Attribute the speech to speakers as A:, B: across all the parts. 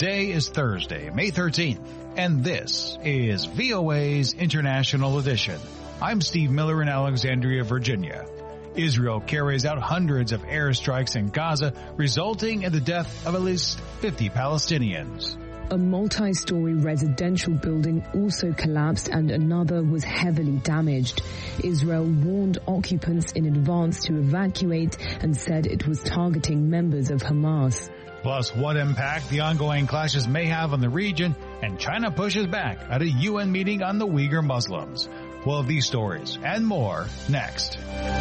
A: Today is Thursday, May 13th, and this is VOA's International Edition. I'm Steve Miller in Alexandria, Virginia. Israel carries out hundreds of airstrikes in Gaza, resulting in the death of at least 50 Palestinians.
B: A multi-story residential building also collapsed and another was heavily damaged. Israel warned occupants in advance to evacuate and said it was targeting members of Hamas.
A: Plus, what impact the ongoing clashes may have on the region, and China pushes back at a UN meeting on the Uyghur Muslims. We'll have these stories and more next.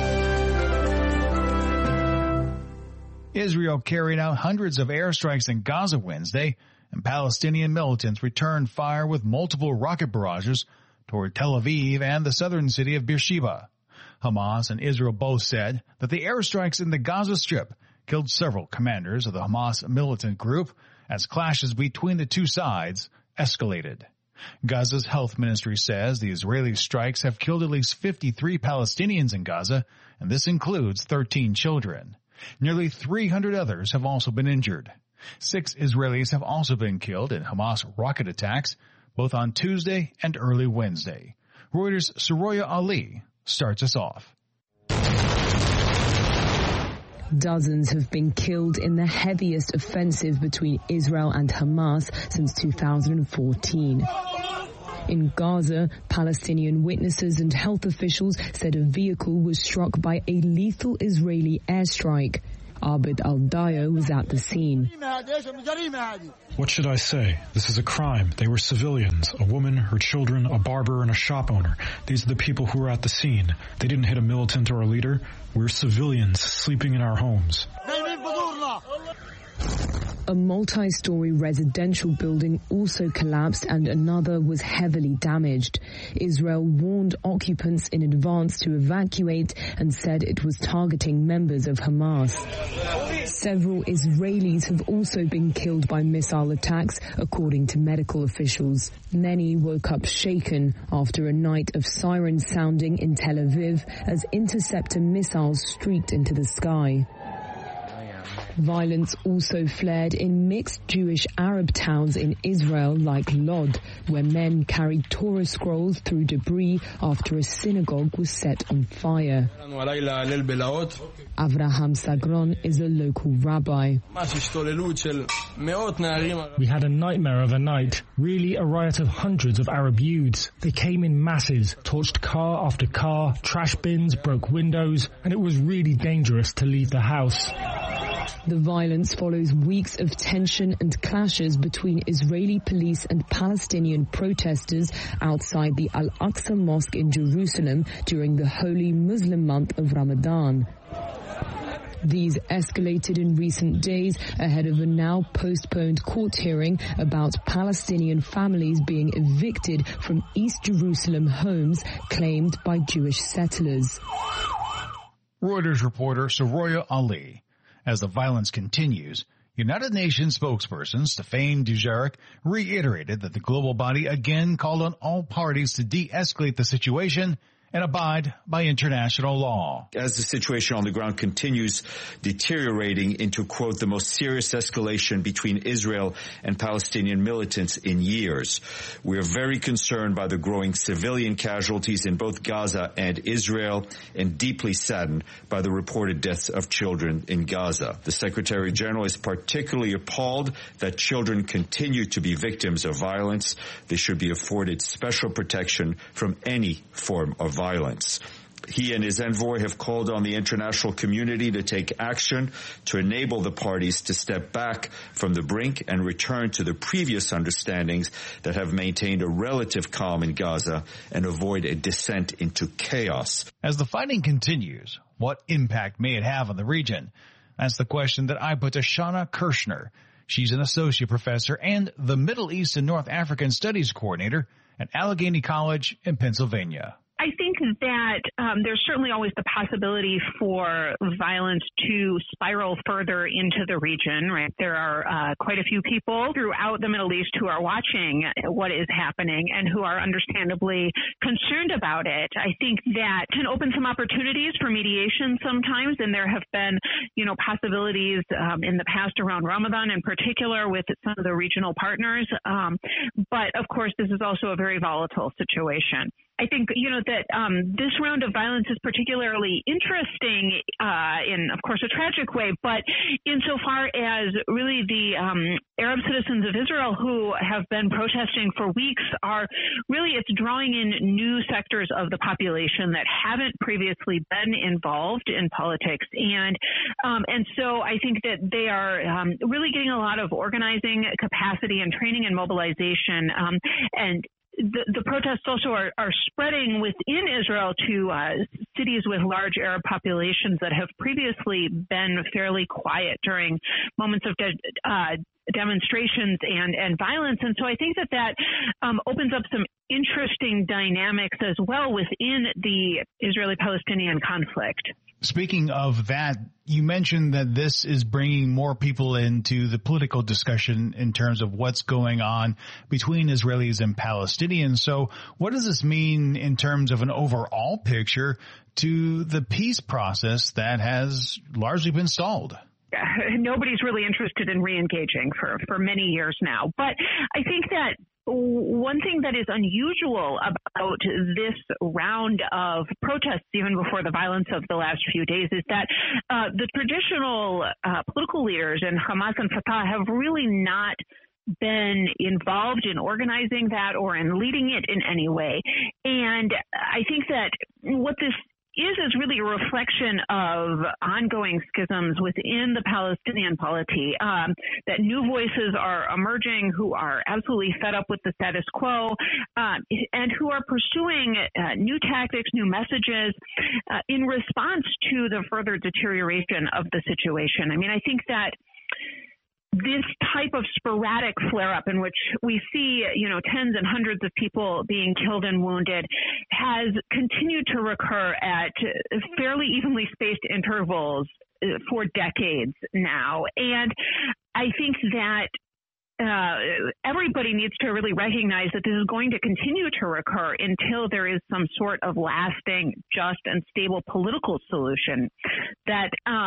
A: Israel carried out hundreds of airstrikes in Gaza Wednesday, and Palestinian militants returned fire with multiple rocket barrages toward Tel Aviv and the southern city of Beersheba. Hamas and Israel both said that the airstrikes in the Gaza Strip killed several commanders of the Hamas militant group as clashes between the two sides escalated. Gaza's health ministry says the Israeli strikes have killed at least 53 Palestinians in Gaza, and this includes 13 children. Nearly 300 others have also been injured. 6 Israelis have also been killed in Hamas rocket attacks, both on Tuesday and early Wednesday. Reuters' Soraya Ali starts us off.
B: Dozens have been killed in the heaviest offensive between Israel and Hamas since 2014. In Gaza, Palestinian witnesses and health officials said a vehicle was struck by a lethal Israeli airstrike. Abed Al-Dayo was at the scene.
C: What should I say? This is a crime. They were civilians, a woman, her children, a barber, and a shop owner. These are the people who were at the scene. They didn't hit a militant or a leader. We're civilians sleeping in our homes.
B: A multi-story residential building also collapsed and another was heavily damaged. Israel warned occupants in advance to evacuate and said it was targeting members of Hamas. Several Israelis have also been killed by missile attacks, according to medical officials. Many woke up shaken after a night of sirens sounding in Tel Aviv as interceptor missiles streaked into the sky. Violence also flared in mixed Jewish-Arab towns in Israel like Lod, where men carried Torah scrolls through debris after a synagogue was set on fire. Avraham Sagron is a local rabbi.
D: We had a nightmare of a night, really a riot of hundreds of Arab youths. They came in masses, torched car after car, trash bins, broke windows, and it was really dangerous to leave the house.
B: The violence follows weeks of tension and clashes between Israeli police and Palestinian protesters outside the Al-Aqsa Mosque in Jerusalem during the holy Muslim month of Ramadan. These escalated in recent days ahead of a now postponed court hearing about Palestinian families being evicted from East Jerusalem homes claimed by Jewish settlers.
A: Reuters reporter Soraya Ali. As the violence continues, United Nations spokesperson Stéphane Dujarric reiterated that the global body again called on all parties to de-escalate the situation and abide by international law.
E: As the situation on the ground continues deteriorating into, quote, the most serious escalation between Israel and Palestinian militants in years, we are very concerned by the growing civilian casualties in both Gaza and Israel and deeply saddened by the reported deaths of children in Gaza. The Secretary General is particularly appalled that children continue to be victims of violence. They should be afforded special protection from any form of violence. He and his envoy have called on the international community to take action to enable the parties to step back from the brink and return to the previous understandings that have maintained a relative calm in Gaza and avoid a descent into chaos.
A: As the fighting continues, what impact may it have on the region? That's the question that I put to Shana Kirshner. She's an associate professor and the Middle East and North African Studies coordinator at Allegheny College in Pennsylvania.
F: I think that there's certainly always the possibility for violence to spiral further into the region, right? There are quite a few people throughout the Middle East who are watching what is happening and who are understandably concerned about it. I think that can open some opportunities for mediation sometimes, and there have been, possibilities in the past around Ramadan in particular with some of the regional partners. But of course, this is also a very volatile situation. I think, that this round of violence is particularly interesting in, of course, a tragic way, but insofar as really the Arab citizens of Israel who have been protesting for weeks it's drawing in new sectors of the population that haven't previously been involved in politics. And so I think that they are really getting a lot of organizing capacity and training and mobilization. And the protests also are spreading within Israel to cities with large Arab populations that have previously been fairly quiet during moments of demonstrations and violence. And so I think that opens up some interesting dynamics as well within the Israeli-Palestinian conflict.
A: Speaking of that, you mentioned that this is bringing more people into the political discussion in terms of what's going on between Israelis and Palestinians. So what does this mean in terms of an overall picture to the peace process that has largely been stalled?
F: Nobody's really interested in re-engaging for many years now. But I think that one thing that is unusual about this round of protests, even before the violence of the last few days, is that the traditional political leaders in Hamas and Fatah have really not been involved in organizing that or in leading it in any way. And I think that what this is really a reflection of ongoing schisms within the Palestinian polity, that new voices are emerging who are absolutely fed up with the status quo, and who are pursuing new tactics, new messages in response to the further deterioration of the situation. I mean, I think that this type of sporadic flare-up in which we see, tens and hundreds of people being killed and wounded has continued to recur at fairly evenly spaced intervals for decades now. And I think that everybody needs to really recognize that this is going to continue to recur until there is some sort of lasting, just, and stable political solution that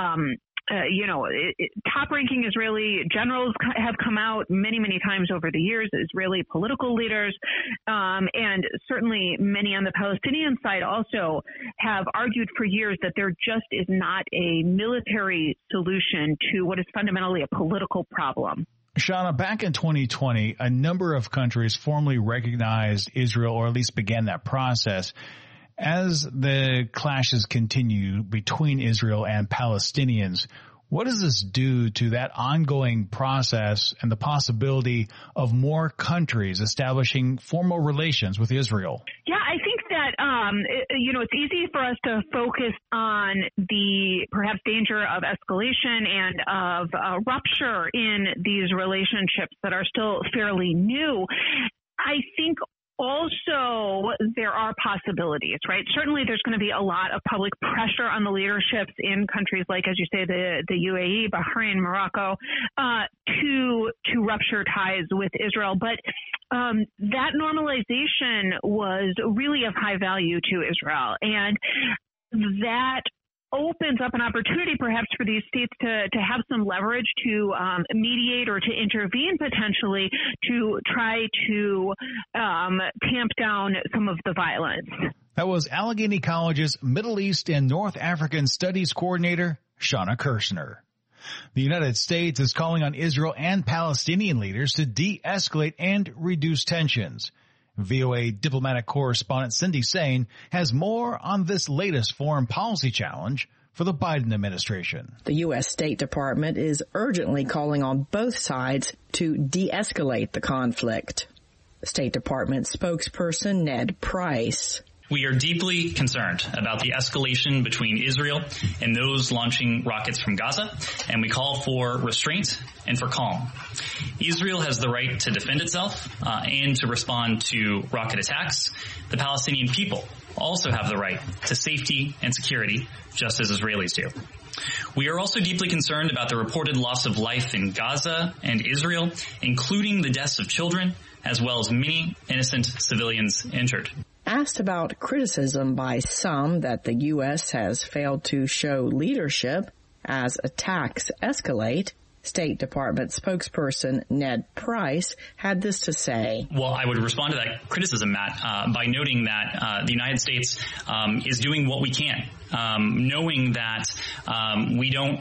F: top-ranking Israeli generals have come out many, many times over the years, Israeli political leaders, and certainly many on the Palestinian side also have argued for years that there just is not a military solution to what is fundamentally a political problem.
A: Shana, back in 2020, a number of countries formally recognized Israel, or at least began that process. As the clashes continue between Israel and Palestinians, what does this do to that ongoing process and the possibility of more countries establishing formal relations with Israel?
F: Yeah, I think that, it's easy for us to focus on the perhaps danger of escalation and of rupture in these relationships that are still fairly new. I think also, there are possibilities, right? Certainly, there's going to be a lot of public pressure on the leaderships in countries like, as you say, the UAE, Bahrain, Morocco, to rupture ties with Israel. But that normalization was really of high value to Israel, and that opens up an opportunity perhaps for these states to have some leverage to mediate or to intervene potentially to try to tamp down some of the violence.
A: That was Allegheny College's Middle East and North African Studies Coordinator, Shana Kirshner. The United States is calling on Israel and Palestinian leaders to de-escalate and reduce tensions. VOA diplomatic correspondent Cindy Sain has more on this latest foreign policy challenge for the Biden administration.
G: The U.S. State Department is urgently calling on both sides to de-escalate the conflict. State Department spokesperson Ned Price.
H: We are deeply concerned about the escalation between Israel and those launching rockets from Gaza, and we call for restraint and for calm. Israel has the right to defend itself and to respond to rocket attacks. The Palestinian people also have the right to safety and security, just as Israelis do. We are also deeply concerned about the reported loss of life in Gaza and Israel, including the deaths of children, as well as many innocent civilians injured.
G: Asked about criticism by some that the U.S. has failed to show leadership as attacks escalate, State Department spokesperson Ned Price had this to say.
H: Well, I would respond to that criticism, Matt, by noting that the United States is doing what we can, knowing that we don't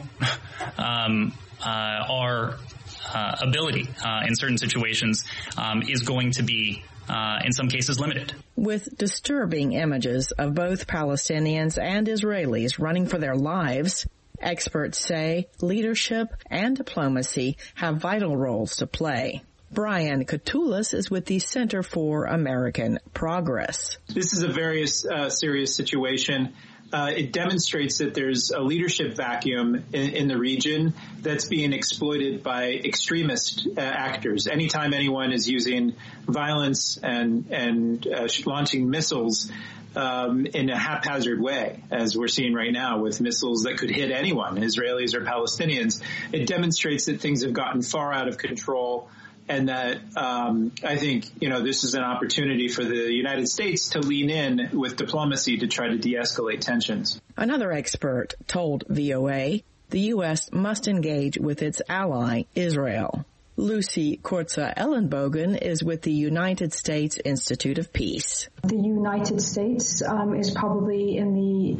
H: our ability in certain situations is going to be in some cases limited.
G: With disturbing images of both Palestinians and Israelis running for their lives, experts say leadership and diplomacy have vital roles to play. Brian Katulis is with the Center for American Progress.
I: This is a very serious situation. It demonstrates that there's a leadership vacuum in the region that's being exploited by extremist actors. Anytime anyone is using violence and launching missiles in a haphazard way, as we're seeing right now with missiles that could hit anyone, Israelis or Palestinians, it demonstrates that things have gotten far out of control. And that I think, this is an opportunity for the United States to lean in with diplomacy to try to de-escalate tensions.
G: Another expert told VOA the U.S. must engage with its ally, Israel. Lucy Korza-Ellenbogen is with the United States Institute of Peace.
J: The United States is probably in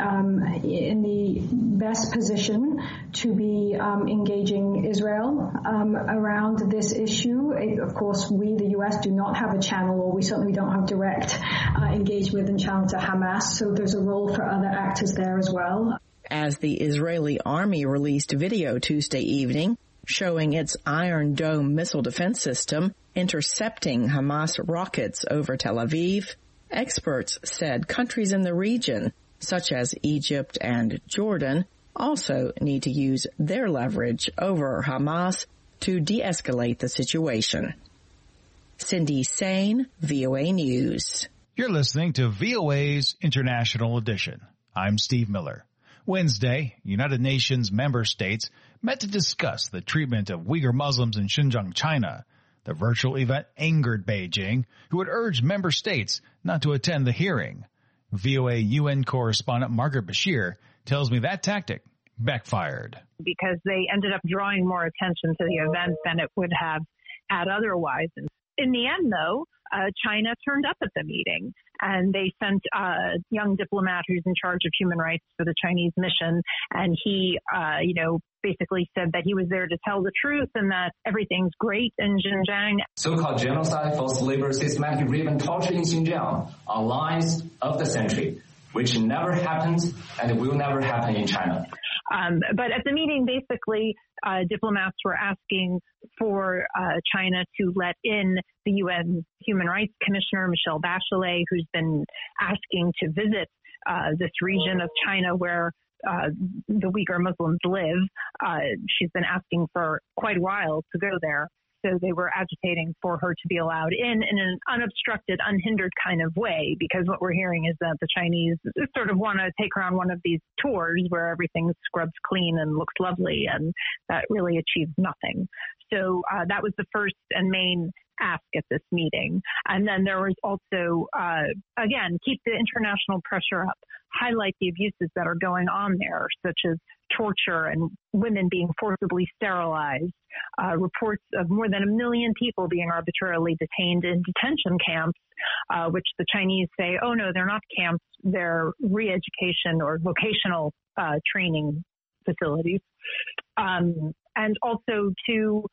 J: the best position to be engaging Israel around this issue. Of course, we, the U.S., do not have a channel, or we certainly don't have direct engagement and channel to Hamas, so there's a role for other actors there as well.
G: As the Israeli army released video Tuesday evening, showing its Iron Dome missile defense system intercepting Hamas rockets over Tel Aviv, experts said countries in the region, such as Egypt and Jordan, also need to use their leverage over Hamas to de-escalate the situation. Cindy Sain, VOA News.
A: You're listening to VOA's International Edition. I'm Steve Miller. Wednesday, United Nations member states met to discuss the treatment of Uyghur Muslims in Xinjiang, China. The virtual event angered Beijing, who had urged member states not to attend the hearing. VOA UN correspondent Margaret Bashir tells me that tactic backfired.
F: Because they ended up drawing more attention to the event than it would have had otherwise. In the end, though, China turned up at the meeting, and they sent a young diplomat who's in charge of human rights for the Chinese mission, and he, basically said that he was there to tell the truth and that everything's great in Xinjiang.
K: So-called genocide, forced labor, systematic rape and torture in Xinjiang are lies of the century, which never happened and will never happen in China.
F: But at the meeting, basically, diplomats were asking for China to let in the UN Human Rights Commissioner, Michelle Bachelet, who's been asking to visit this region of China where the Uyghur Muslims live. She's been asking for quite a while to go there. So they were agitating for her to be allowed in an unobstructed, unhindered kind of way, because what we're hearing is that the Chinese sort of want to take her on one of these tours where everything's scrubbed clean and looks lovely, and that really achieves nothing. So that was the first and main ask at this meeting. And then there was also, again, keep the international pressure up, highlight the abuses that are going on there, such as torture and women being forcibly sterilized, reports of more than 1 million people being arbitrarily detained in detention camps, which the Chinese say, oh no, they're not camps, they're re-education or vocational training facilities. And also to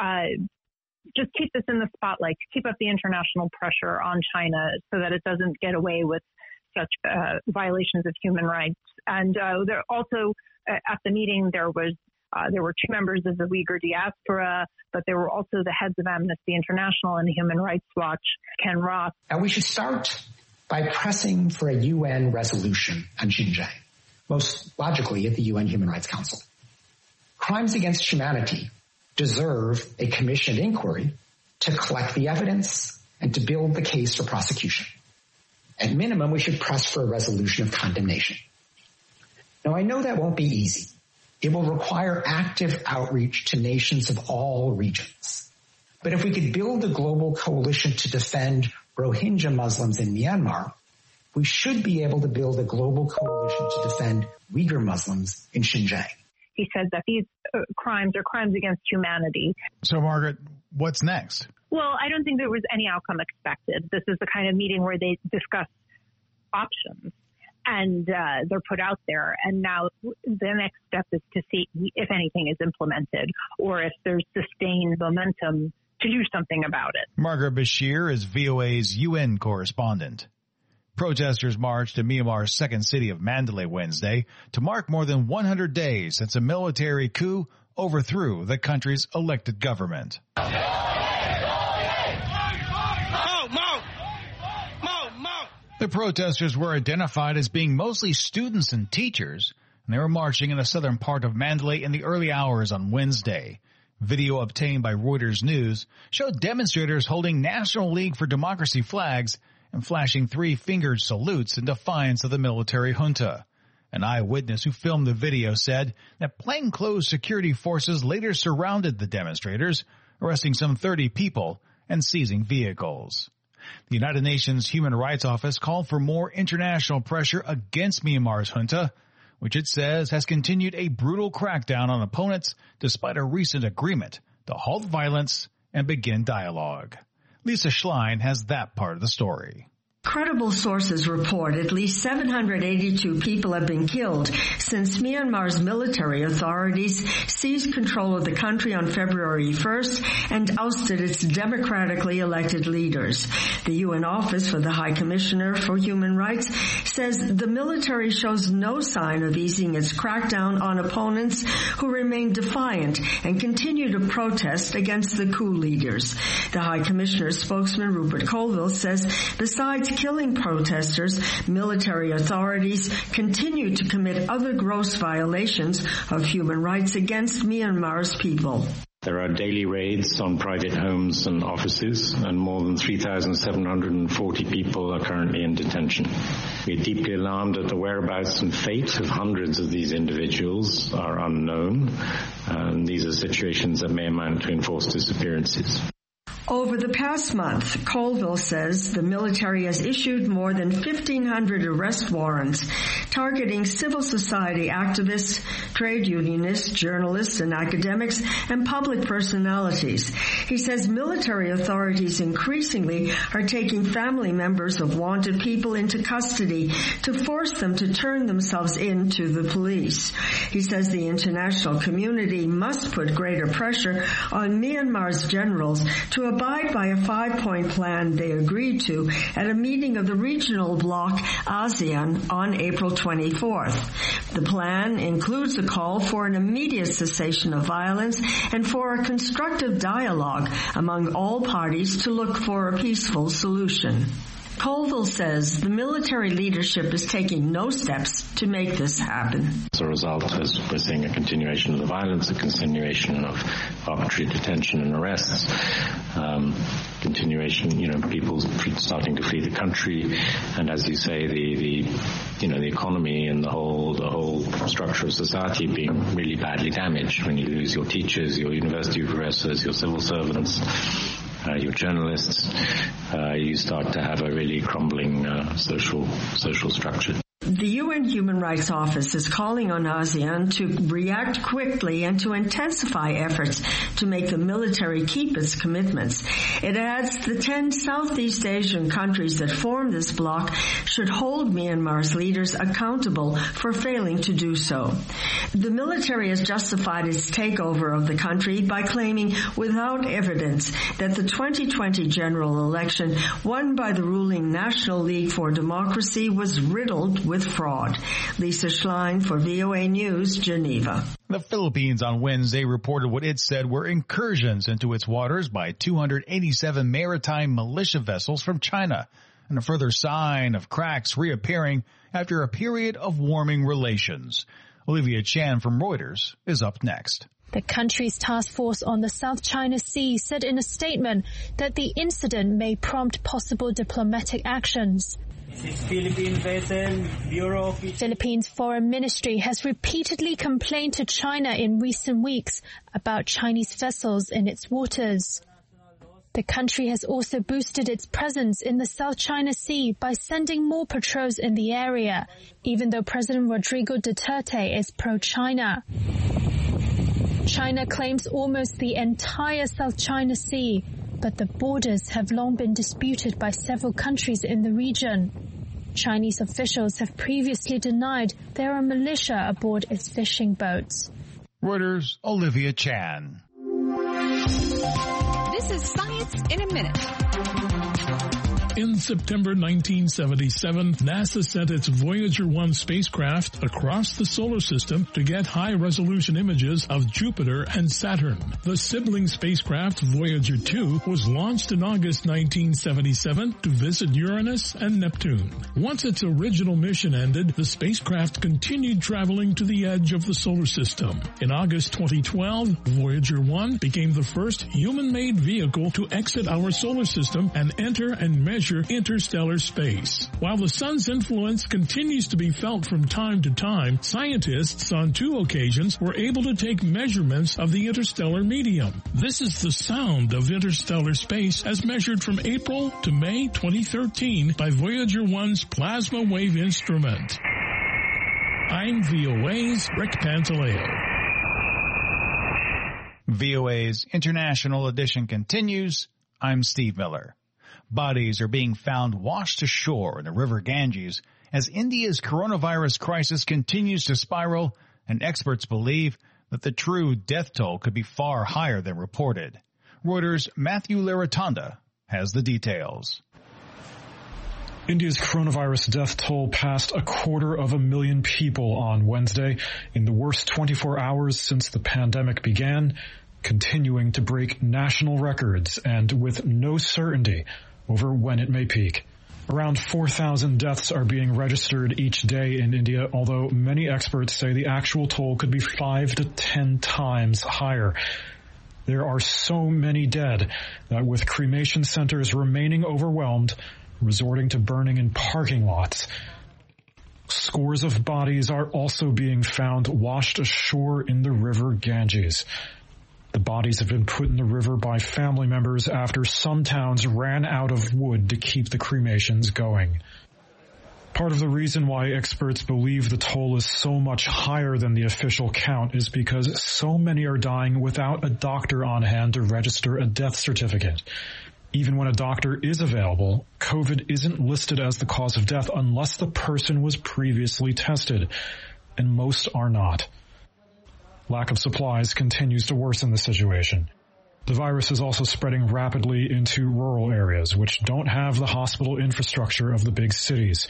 F: just keep this in the spotlight, to keep up the international pressure on China so that it doesn't get away with such violations of human rights. And there also at the meeting there were 2 members of the Uyghur diaspora, but there were also the heads of Amnesty International and Human Rights Watch, Ken Ross.
L: And we should start by pressing for a UN resolution on Xinjiang, most logically at the UN Human Rights Council. Crimes against humanity deserve a commissioned inquiry to collect the evidence and to build the case for prosecution. At minimum, we should press for a resolution of condemnation. Now, I know that won't be easy. It will require active outreach to nations of all regions. But if we could build a global coalition to defend Rohingya Muslims in Myanmar, we should be able to build a global coalition to defend Uyghur Muslims in Xinjiang.
M: He said that these crimes are crimes against humanity.
A: So, Margaret, what's next?
M: Well, I don't think there was any outcome expected. This is the kind of meeting where they discuss options and they're put out there. And now the next step is to see if anything is implemented or if there's sustained momentum to do something about it.
A: Margaret Bashir is VOA's UN correspondent. Protesters marched to Myanmar's second city of Mandalay Wednesday to mark more than 100 days since a military coup overthrew the country's elected government. The protesters were identified as being mostly students and teachers, and they were marching in the southern part of Mandalay in the early hours on Wednesday. Video obtained by Reuters News showed demonstrators holding National League for Democracy flags and flashing three-fingered salutes in defiance of the military junta. An eyewitness who filmed the video said that plainclothes security forces later surrounded the demonstrators, arresting some 30 people and seizing vehicles. The United Nations Human Rights Office called for more international pressure against Myanmar's junta, which it says has continued a brutal crackdown on opponents despite a recent agreement to halt violence and begin dialogue. Lisa Schlein has that part of the story.
N: Credible sources report at least 782 people have been killed since Myanmar's military authorities seized control of the country on February 1st and ousted its democratically elected leaders. The UN Office for the High Commissioner for Human Rights says the military shows no sign of easing its crackdown on opponents who remain defiant and continue to protest against the coup leaders. The High Commissioner's spokesman, Rupert Colville, says besides killing protesters, military authorities continue to commit other gross violations of human rights against Myanmar's people.
O: There are daily raids on private homes and offices, and more than 3,740 people are currently in detention. We are deeply alarmed that the whereabouts and fate of hundreds of these individuals are unknown, and these are situations that may amount to enforced disappearances.
N: Over the past month, Colville says the military has issued more than 1,500 arrest warrants targeting civil society activists, trade unionists, journalists and academics, and public personalities. He says military authorities increasingly are taking family members of wanted people into custody to force them to turn themselves in to the police. He says the international community must put greater pressure on Myanmar's generals to abide by a 5-point plan they agreed to at a meeting of the regional bloc ASEAN on April 24th. The plan includes a call for an immediate cessation of violence and for a constructive dialogue among all parties to look for a peaceful solution. Colville says the military leadership is taking no steps to make this happen.
O: As a result, as we're seeing a continuation of the violence, a continuation of arbitrary detention and arrests, continuation, people starting to flee the country, and as you say, the economy and the whole structure of society being really badly damaged when you lose your teachers, your university professors, your civil servants, your journalists, you start to have a really crumbling social structure.
N: The UN Human Rights Office is calling on ASEAN to react quickly and to intensify efforts to make the military keep its commitments. It adds the 10 Southeast Asian countries that form this bloc should hold Myanmar's leaders accountable for failing to do so. The military has justified its takeover of the country by claiming without evidence that the 2020 general election won by the ruling National League for Democracy was riddled with fraud. Lisa Schlein for VOA News, Geneva.
A: The Philippines on Wednesday reported what it said were incursions into its waters by 287 maritime militia vessels from China, and a further sign of cracks reappearing after a period of warming relations. Olivia Chan from Reuters is up next.
P: The country's task force on the South China Sea said in a statement that the incident may prompt possible diplomatic actions. Philippines Foreign Ministry has repeatedly complained to China in recent weeks about Chinese vessels in its waters. The country has also boosted its presence in the South China Sea by sending more patrols in the area, even though President Rodrigo Duterte is pro-China. China claims almost the entire South China Sea, but the borders have long been disputed by several countries in the region. Chinese officials have previously denied there are militia aboard its fishing boats.
A: Reuters' Olivia Chan.
Q: This is Science in a Minute.
R: In September 1977, NASA sent its Voyager 1 spacecraft across the solar system to get high-resolution images of Jupiter and Saturn. The sibling spacecraft Voyager 2 was launched in August 1977 to visit Uranus and Neptune. Once its original mission ended, the spacecraft continued traveling to the edge of the solar system. In August 2012, Voyager 1 became the first human-made vehicle to exit our solar system and enter and measure interstellar space. While the sun's influence continues to be felt from time to time, scientists on 2 occasions were able to take measurements of the interstellar medium. This is the sound of interstellar space as measured from April to May 2013 by Voyager 1's plasma wave instrument. I'm VOA's Rick Pantaleo.
A: VOA's International Edition continues. I'm Steve Miller. Bodies are being found washed ashore in the river Ganges as India's coronavirus crisis continues to spiral, and experts believe that the true death toll could be far higher than reported. Reuters' Matthew Laratanda has the details.
C: India's coronavirus death toll passed 250,000 people on Wednesday in the worst 24 hours since the pandemic began, continuing to break national records and with no certainty over when it may peak. Around 4,000 deaths are being registered each day in India, although many experts say the actual toll could be 5 to 10 times higher. There are so many dead that with cremation centers remaining overwhelmed, resorting to burning in parking lots. Scores of bodies are also being found washed ashore in the river Ganges. The bodies have been put in the river by family members after some towns ran out of wood to keep the cremations going. Part of the reason why experts believe the toll is so much higher than the official count is because so many are dying without a doctor on hand to register a death certificate. Even when a doctor is available, COVID isn't listed as the cause of death unless the person was previously tested, and most are not. Lack of supplies continues to worsen the situation. The virus is also spreading rapidly into rural areas, which don't have the hospital infrastructure of the big cities.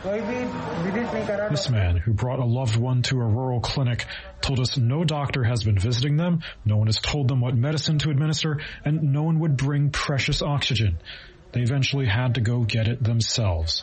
C: This man, who brought a loved one to a rural clinic, told us no doctor has been visiting them, no one has told them what medicine to administer, and no one would bring precious oxygen. They eventually had to go get it themselves.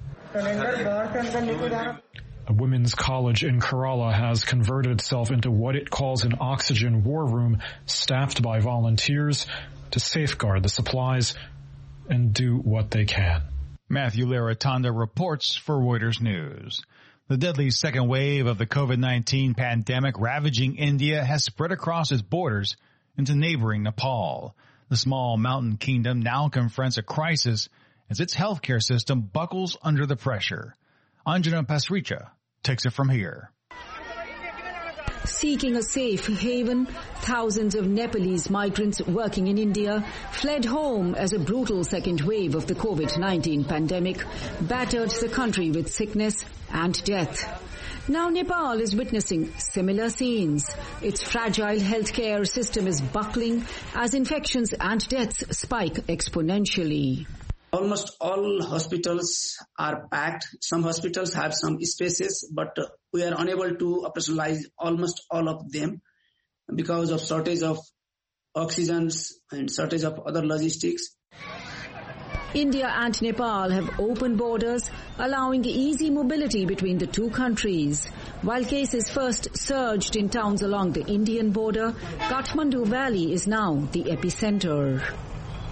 C: A women's college in Kerala has converted itself into what it calls an oxygen war room, staffed by volunteers to safeguard the supplies and do what they can.
A: Matthew Laratanda reports for Reuters News. The deadly second wave of the COVID-19 pandemic ravaging India has spread across its borders into neighboring Nepal. The small mountain kingdom now confronts a crisis as its healthcare system buckles under the pressure. Anjana Pasricha takes it from here.
S: Seeking a safe haven, thousands of Nepalese migrants working in India fled home as a brutal second wave of the COVID-19 pandemic battered the country with sickness and death. Now Nepal is witnessing similar scenes. Its fragile healthcare system is buckling as infections and deaths spike exponentially.
T: Almost all hospitals are packed. Some hospitals have some spaces, but we are unable to operationalize almost all of them because of shortage of oxygens and shortage of other logistics.
S: India and Nepal have open borders, allowing easy mobility between the two countries. While cases first surged in towns along the Indian border, Kathmandu Valley is now the epicenter.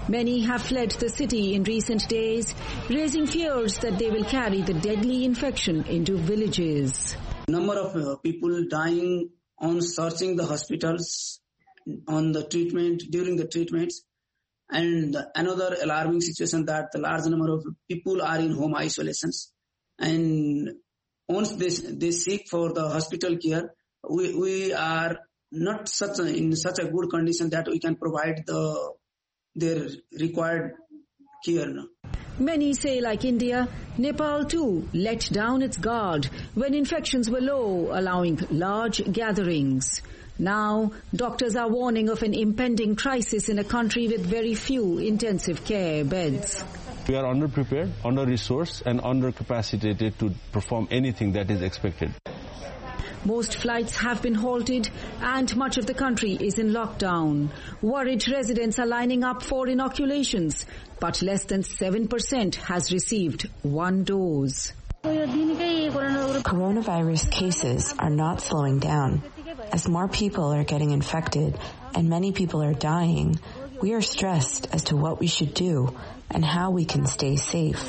S: Many have fled the city in recent days, raising fears that they will carry the deadly infection into villages.
T: Number of people dying on searching the hospitals on the treatment, during the treatments. And another alarming situation that the large number of people are in home isolations. And once they seek for the hospital care, we are not in such a good condition that we can provide their required care.
S: Many say, like India, Nepal too let down its guard when infections were low, allowing large gatherings. Now, doctors are warning of an impending crisis in a country with very few intensive care beds.
U: We are underprepared, under-resourced, and under-capacitated to perform anything that is expected.
S: Most flights have been halted and much of the country is in lockdown. Worried residents are lining up for inoculations, but less than 7% has received one dose.
V: Coronavirus cases are not slowing down. As more people are getting infected and many people are dying, we are stressed as to what we should do and how we can stay safe.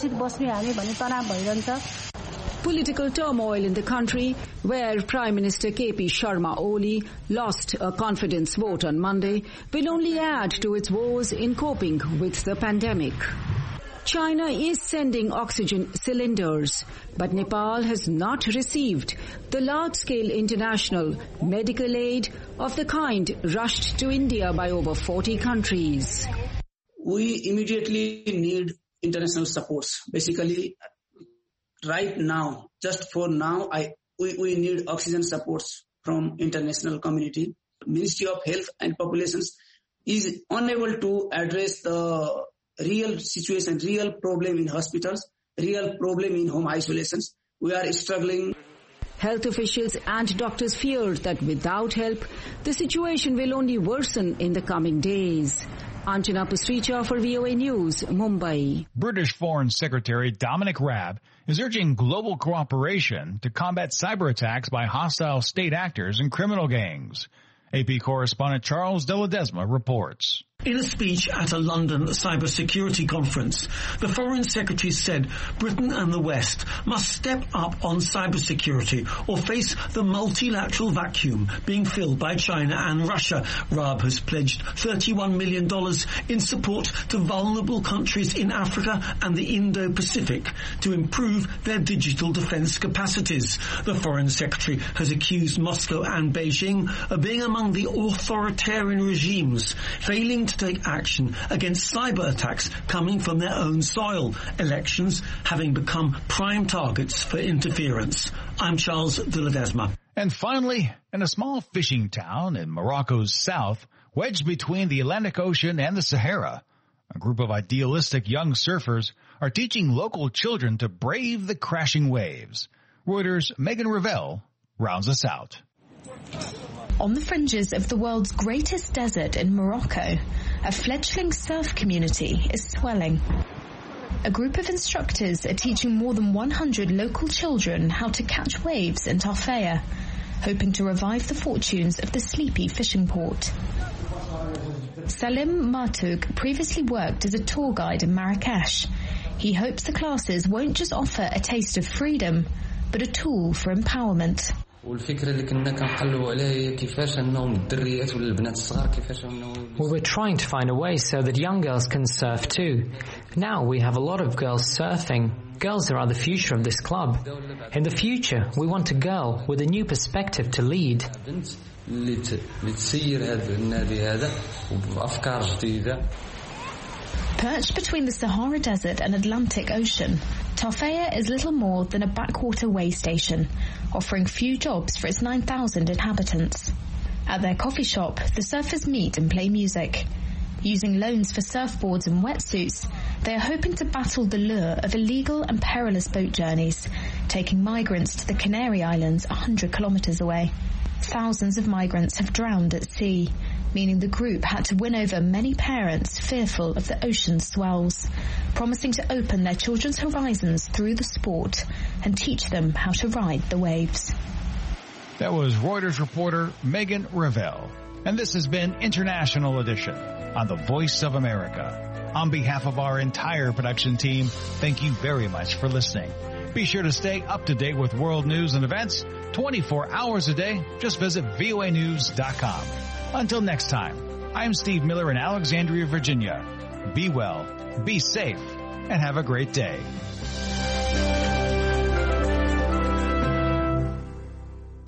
S: Political turmoil in the country, where Prime Minister KP Sharma Oli lost a confidence vote on Monday, will only add to its woes in coping with the pandemic. China is sending oxygen cylinders, but Nepal has not received the large-scale international medical aid of the kind rushed to India by over 40 countries.
T: We immediately need international supports. Basically, right now, just for now, we need oxygen supports from international community. Ministry of Health and Populations is unable to address the real situation, real problem in hospitals, real problem in home isolations. We are struggling.
S: Health officials and doctors fear that without help, the situation will only worsen in the coming days. Anjana Pasricha for VOA News, Mumbai.
A: British Foreign Secretary Dominic Raab is urging global cooperation to combat cyber attacks by hostile state actors and criminal gangs. AP correspondent Charles De Ledesma reports.
W: In a speech at a London cybersecurity conference, the Foreign Secretary said Britain and the West must step up on cybersecurity or face the multilateral vacuum being filled by China and Russia. Raab has pledged $31 million in support to vulnerable countries in Africa and the Indo-Pacific to improve their digital defense capacities. The Foreign Secretary has accused Moscow and Beijing of being among the authoritarian regimes failing to take action against cyber attacks coming from their own soil, elections having become prime targets for interference. I'm Charles De Ledesma.
A: And finally, in a small fishing town in Morocco's south, wedged between the Atlantic Ocean and the Sahara, a group of idealistic young surfers are teaching local children to brave the crashing waves. Reuters' Megan Revell rounds us out.
X: On the fringes of the world's greatest desert in Morocco, a fledgling surf community is swelling. A group of instructors are teaching more than 100 local children how to catch waves in Tafaya, hoping to revive the fortunes of the sleepy fishing port. Salim Martouk previously worked as a tour guide in Marrakesh. He hopes the classes won't just offer a taste of freedom, but a tool for empowerment.
Y: We were trying to find a way so that young girls can surf too. Now we have a lot of girls surfing. Girls are the future of this club. In the future, we want a girl with a new perspective to lead.
X: Perched between the Sahara Desert and Atlantic Ocean, Tafaya is little more than a backwater way station, offering few jobs for its 9,000 inhabitants. At their coffee shop, the surfers meet and play music. Using loans for surfboards and wetsuits, they are hoping to battle the lure of illegal and perilous boat journeys, taking migrants to the Canary Islands 100 kilometers away. Thousands of migrants have drowned at sea, meaning the group had to win over many parents fearful of the ocean swells, promising to open their children's horizons through the sport and teach them how to ride the waves.
A: That was Reuters reporter Megan Revell. And this has been International Edition. on the Voice of America. On behalf of our entire production team, thank you very much for listening. Be sure to stay up to date with world news and events 24 hours a day. Just visit voanews.com. Until next time, I'm Steve Miller in Alexandria, Virginia. Be well, be safe, and have a great day.